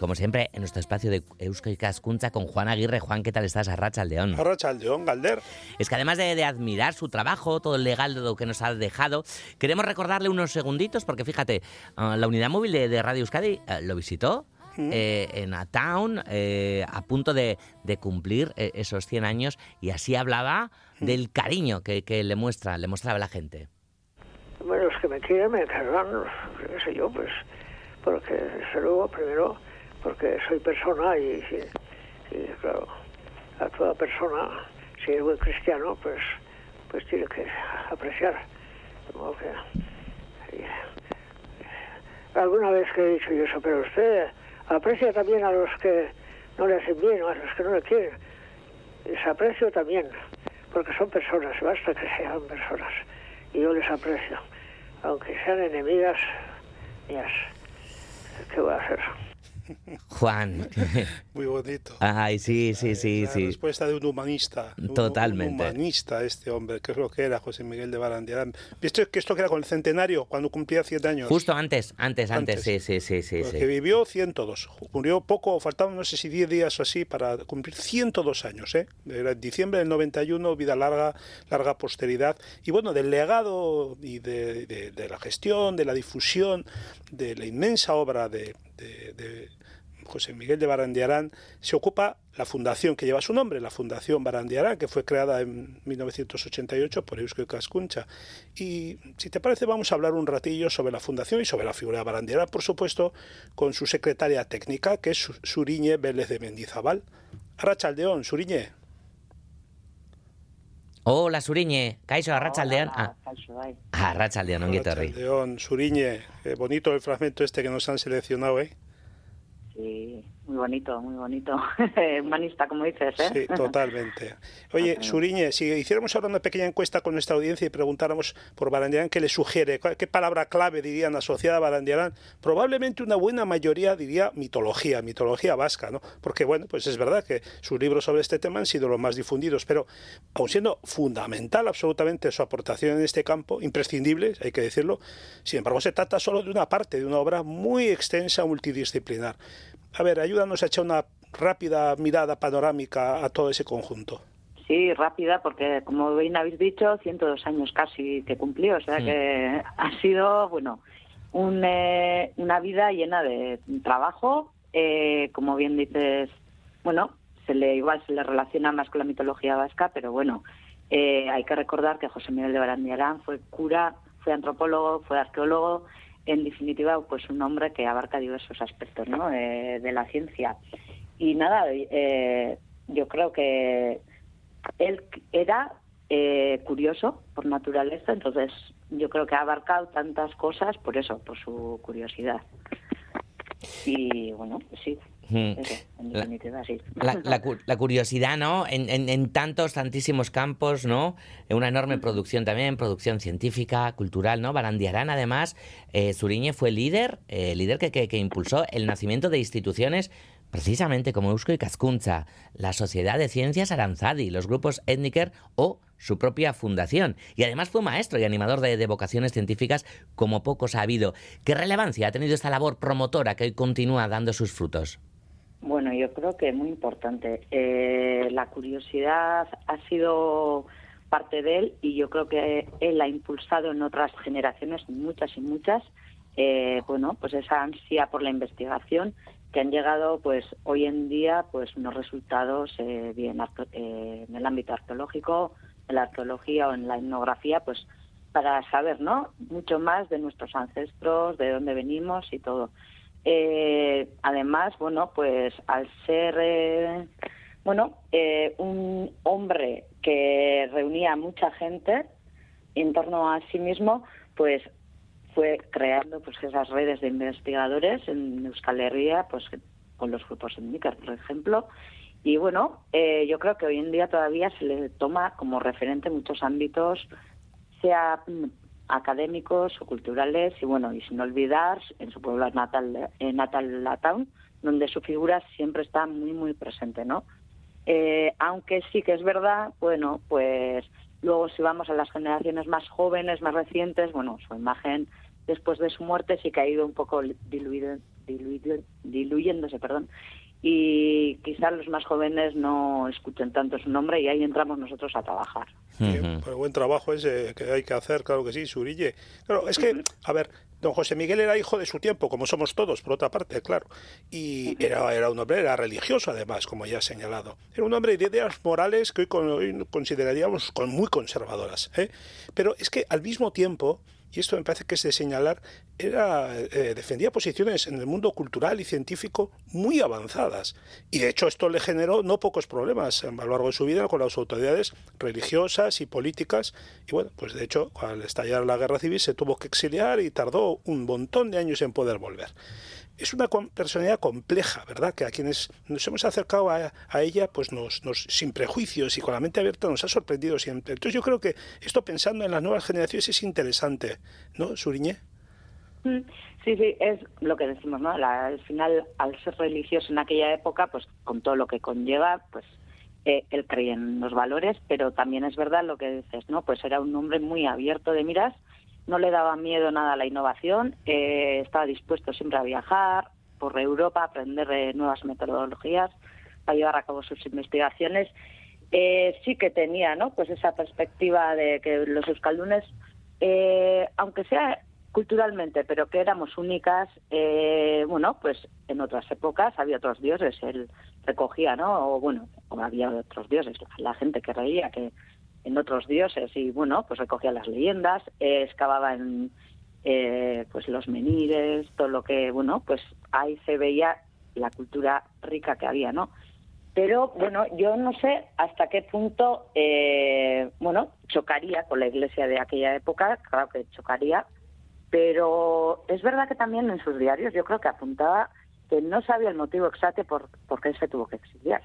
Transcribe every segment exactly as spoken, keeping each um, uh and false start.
como siempre, en nuestro espacio de Euskal Ikaskuntza con Juan Aguirre. Juan, ¿qué tal estás? Arratsaldeon. Arratsaldeon, Galder. Es que además de, de admirar su trabajo, todo el legado que nos ha dejado, queremos recordarle unos segunditos, porque fíjate, uh, la unidad móvil de, de Radio Euskadi uh, lo visitó eh, en A Town, eh, a punto de, de cumplir eh, esos cien años, y así hablaba del cariño que, que le muestra, le mostraba la gente. Bueno, los que me quieren me querrán, qué sé yo, pues, porque, desde luego, primero, porque soy persona y, y, y claro, a toda persona, si es buen cristiano, pues, pues tiene que apreciar. Como que, y, alguna vez que he dicho yo eso, pero usted aprecia también a los que no le hacen bien, o a los que no le quieren. Les aprecio también, porque son personas, basta que sean personas, y yo les aprecio, aunque sean enemigas mías. ¿Qué voy a hacer? Juan. Muy bonito. Ay, sí, sí, sí, la sí. respuesta de un humanista. Totalmente. Un, un humanista, este hombre, que es lo que era José Miguel de Barandiarán. ¿Viste que esto que era con el centenario, cuando cumplía cien años? Justo antes, antes, antes, antes. sí, sí, sí, sí. Porque sí. vivió ciento dos. Murió poco, faltaban no sé si diez días o así para cumplir ciento dos años, ¿eh? Era en diciembre del noventa y uno, vida larga, larga posteridad. Y bueno, del legado y de, de, de la gestión, de la difusión, de la inmensa obra de, de, de José Miguel de Barandiarán, se ocupa la fundación que lleva su nombre, la Fundación Barandiarán, que fue creada en mil novecientos ochenta y ocho por Euskal Ikaskuntza. Y si te parece, vamos a hablar un ratillo sobre la fundación y sobre la figura de Barandiarán, por supuesto, con su secretaria técnica, que es Suriñe Vélez de Mendizabal. Arratsaldeon, Suriñe. Hola, Suriñe. Kaixo, Arratsaldeon. Ah, kaixo, bai. Arratsaldeon, ongi etorri. Arratsaldeon, Suriñe. Eh, bonito el fragmento este que nos han seleccionado, ¿eh? Sí, muy bonito, muy bonito. Humanista, como dices, ¿eh? Sí, totalmente. Oye, Suriñe, si hiciéramos ahora una pequeña encuesta con nuestra audiencia y preguntáramos por Barandiarán, ¿qué le sugiere? ¿Qué palabra clave dirían asociada a Barandiarán? Probablemente una buena mayoría diría mitología, mitología vasca, ¿no? Porque, bueno, pues es verdad que sus libros sobre este tema han sido los más difundidos, pero aun siendo fundamental absolutamente su aportación en este campo, imprescindible, hay que decirlo, sin embargo se trata solo de una parte, de una obra muy extensa, multidisciplinar. A ver, ayúdanos a echar una rápida mirada panorámica a todo ese conjunto. Sí, rápida, porque como bien habéis dicho, ciento dos años casi que cumplió, o sea sí. que ha sido, bueno, un, eh, una vida llena de trabajo, eh, como bien dices, bueno, se le igual se le relaciona más con la mitología vasca, pero bueno, eh, hay que recordar que José Miguel de Barandiarán fue cura, fue antropólogo, fue arqueólogo. En definitiva, pues un hombre que abarca diversos aspectos, ¿no? eh, de la ciencia. Y nada, eh, yo creo que él era eh, curioso por naturaleza, entonces yo creo que ha abarcado tantas cosas por eso, por su curiosidad. Y bueno, sí. Eso, en definitiva, sí. La, la, la curiosidad, ¿no? En, en, en tantos, tantísimos campos, ¿no? Una enorme producción también, producción científica, cultural, ¿no? Barandiarán, además, eh, Suriñe fue líder, eh, líder que, que, que impulsó el nacimiento de instituciones precisamente como Euskal Ikaskuntza, la Sociedad de Ciencias Aranzadi, los grupos Etniker o su propia fundación. Y además fue maestro y animador de, de vocaciones científicas como pocos ha habido. ¿Qué relevancia ha tenido esta labor promotora que hoy continúa dando sus frutos? Bueno, yo creo que es muy importante. Eh, la curiosidad ha sido parte de él y yo creo que él ha impulsado en otras generaciones, muchas y muchas, eh, bueno, pues esa ansia por la investigación que han llegado, pues hoy en día, pues unos resultados eh, bien eh, en el ámbito arqueológico, en la arqueología o en la etnografía, pues para saber, ¿no? Mucho más de nuestros ancestros, de dónde venimos y todo. Eh, además, bueno, pues al ser, eh, bueno, eh, un hombre que reunía a mucha gente en torno a sí mismo, pues fue creando pues esas redes de investigadores en Euskal Herria, pues con los grupos Etniker, por ejemplo. Y bueno, eh, yo creo que hoy en día todavía se le toma como referente en muchos ámbitos, sea académicos o culturales, y bueno, y sin olvidar en su pueblo natal, eh, natal A Town, donde su figura siempre está muy, muy presente, ¿no? Eh, aunque sí que es verdad, bueno, pues luego si vamos a las generaciones más jóvenes, más recientes, bueno, su imagen después de su muerte sí que ha ido un poco diluido, diluy- diluyéndose, perdón, y quizás los más jóvenes no escuchen tanto su nombre y ahí entramos nosotros a trabajar. Bien, pues buen trabajo ese que hay que hacer, claro que sí, Surille. Claro, es que, a ver, don José Miguel era hijo de su tiempo, como somos todos, por otra parte, claro. Y era, era un hombre, era religioso además, como ya he señalado. Era un hombre de ideas morales que hoy, con, hoy consideraríamos con muy conservadoras, ¿eh? Pero es que al mismo tiempo, y esto me parece que es de señalar, era, eh, defendía posiciones en el mundo cultural y científico muy avanzadas. Y de hecho esto le generó no pocos problemas a lo largo de su vida con las autoridades religiosas y políticas. Y bueno, pues de hecho al estallar la guerra civil se tuvo que exiliar y tardó un montón de años en poder volver. Es una personalidad compleja, ¿verdad? Que a quienes nos hemos acercado a, a ella, pues nos, nos, sin prejuicios y con la mente abierta, nos ha sorprendido siempre. Entonces yo creo que esto, pensando en las nuevas generaciones, es interesante, ¿no, Suriñé? Sí, sí, es lo que decimos, ¿no? La, al final, al ser religioso en aquella época, pues con todo lo que conlleva, pues eh, él creía en los valores, pero también es verdad lo que dices, ¿no? Pues era un hombre muy abierto de miras. No le daba miedo nada a la innovación, eh, estaba dispuesto siempre a viajar por Europa, a aprender eh, nuevas metodologías, para llevar a cabo sus investigaciones. Eh, sí que tenía, ¿no? Pues esa perspectiva de que los euskaldunes, eh, aunque sea culturalmente, pero que éramos únicas, eh, bueno, pues en otras épocas había otros dioses, él recogía, ¿no? O bueno, o había otros dioses, la gente que reía, que en otros dioses, y bueno, pues recogía las leyendas, eh, excavaba en eh, pues los menires, todo lo que, bueno, pues ahí se veía la cultura rica que había, ¿no? Pero bueno, yo no sé hasta qué punto, eh, bueno, chocaría con la iglesia de aquella época, claro que chocaría, pero es verdad que también en sus diarios yo creo que apuntaba que no sabía el motivo exacto por, por qué él se tuvo que exiliar.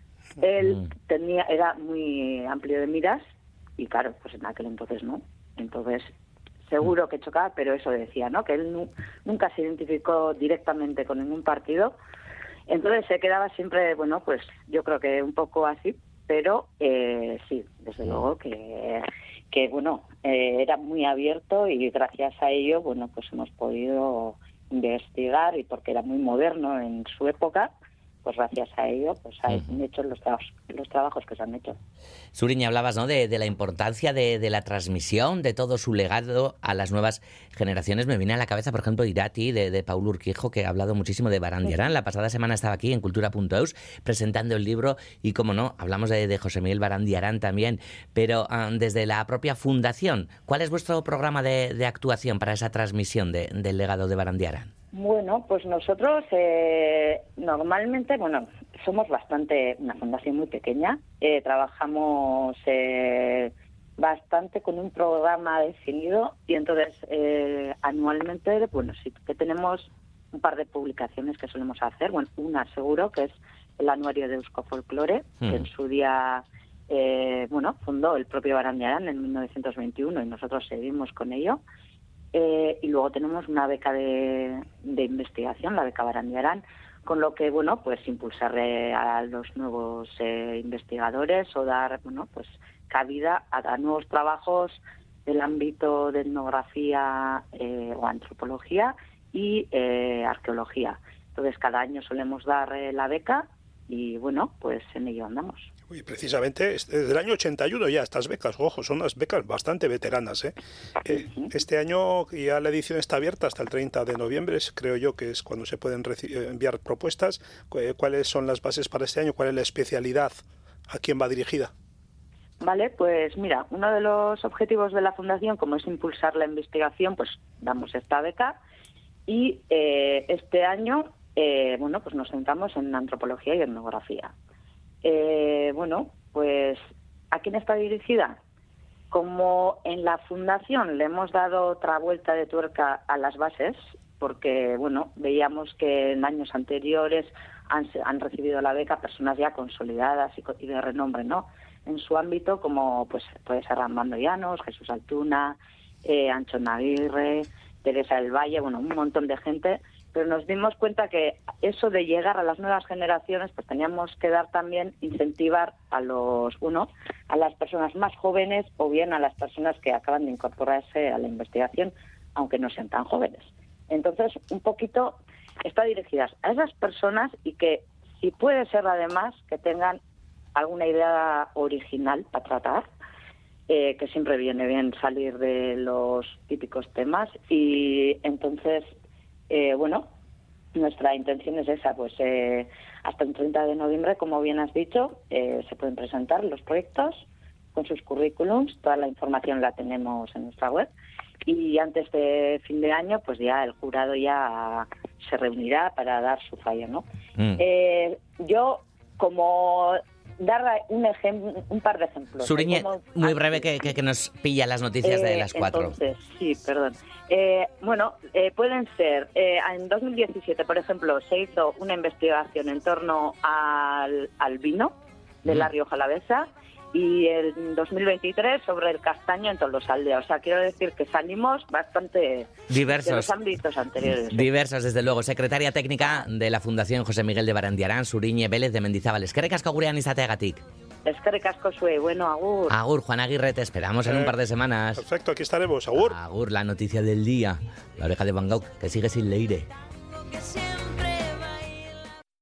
Él tenía, era muy amplio de miras y claro, pues en aquel entonces no. Entonces, seguro que chocaba, pero eso decía, ¿no? Que él nu- nunca se identificó directamente con ningún partido. Entonces se quedaba siempre, bueno, pues yo creo que un poco así, pero eh, sí, desde luego que, que bueno, eh, era muy abierto y gracias a ello, bueno, pues hemos podido investigar y porque era muy moderno en su época, pues gracias a ello pues han uh-huh. hecho los, tra- los trabajos que se han hecho. Suriñe, hablabas, ¿no?, de, de la importancia de, de la transmisión de todo su legado a las nuevas generaciones. Me viene a la cabeza, por ejemplo, Irati, de, de Paulo Urquijo, que ha hablado muchísimo de Barandiarán. Uh-huh. La pasada semana estaba aquí en cultura punto eus presentando el libro y, como no, hablamos de, de José Miguel Barandiarán también. Pero um, desde la propia fundación, ¿cuál es vuestro programa de, de actuación para esa transmisión de, del legado de Barandiarán? Bueno, pues nosotros eh, normalmente, bueno, somos bastante, una fundación muy pequeña, eh, trabajamos eh, bastante con un programa definido y entonces eh, anualmente, bueno, sí que tenemos un par de publicaciones que solemos hacer, bueno, una seguro que es el anuario de Euskofolklore, mm. que en su día, eh, bueno, fundó el propio Barandiarán en mil novecientos veintiuno y nosotros seguimos con ello. Eh, y luego tenemos una beca de, de investigación, la beca Barandiarán, con lo que, bueno, pues impulsar eh, a los nuevos eh, investigadores o dar, bueno, pues cabida a, a nuevos trabajos del ámbito de etnografía eh, o antropología y eh, arqueología. Entonces, cada año solemos dar eh, la beca y, bueno, pues en ello andamos. Y precisamente desde el año ochenta y uno ya estas becas, ojo, son unas becas bastante veteranas, ¿eh? Eh, este año ya la edición está abierta hasta el treinta de noviembre, creo yo que es cuando se pueden reci- enviar propuestas. ¿Cuáles son las bases para este año? ¿Cuál es la especialidad? ¿A quién va dirigida? Vale, pues mira, uno de los objetivos de la Fundación, como es impulsar la investigación, pues damos esta beca y eh, este año, eh, bueno, pues nos centramos en antropología y etnografía. Eh, bueno, pues ¿a quién está dirigida? Como en la Fundación le hemos dado otra vuelta de tuerca a las bases, porque, bueno, veíamos que en años anteriores han, han recibido la beca personas ya consolidadas y, y de renombre, ¿no?, en su ámbito, como pues puede ser Armando Llanos, Jesús Altuna, eh, Anchón Aguirre, Teresa del Valle, bueno, un montón de gente. Pero nos dimos cuenta que eso de llegar a las nuevas generaciones, pues teníamos que dar también, incentivar a los, uno, a las personas más jóvenes o bien a las personas que acaban de incorporarse a la investigación, aunque no sean tan jóvenes. Entonces, un poquito está dirigida a esas personas y que, si puede ser además, que tengan alguna idea original para tratar, eh, que siempre viene bien salir de los típicos temas. Y entonces, eh, bueno, nuestra intención es esa, pues eh, hasta el treinta de noviembre, como bien has dicho, eh, se pueden presentar los proyectos con sus currículums, toda la información la tenemos en nuestra web, y antes de fin de año pues ya el jurado ya se reunirá para dar su fallo, ¿no? Mm. Eh, yo, como dar un ejemplo, un par de ejemplos. Suriñe, muy breve, que, que, que nos pilla las noticias eh, de las cuatro. Entonces, sí, perdón. Eh, bueno, eh, pueden ser, eh, en dos mil diecisiete, por ejemplo, se hizo una investigación en torno al, al vino de mm. la Rioja Alavesa, y en dos mil veintitrés sobre el castaño en Tolosaldea. O sea, quiero decir que salimos bastante diversos de los ámbitos anteriores. Diversos, desde luego. Secretaria técnica de la Fundación José Miguel de Barandiarán, Suriñe Vélez de Mendizábal. Eskerrik asko gurean izateagatik. Eskerrik asko zue. Bueno, agur. Agur, Juan Aguirre, te esperamos en eh, un par de semanas. Perfecto, aquí estaremos. Agur. Agur, la noticia del día. La oreja de Van Gogh, que sigue sin leire.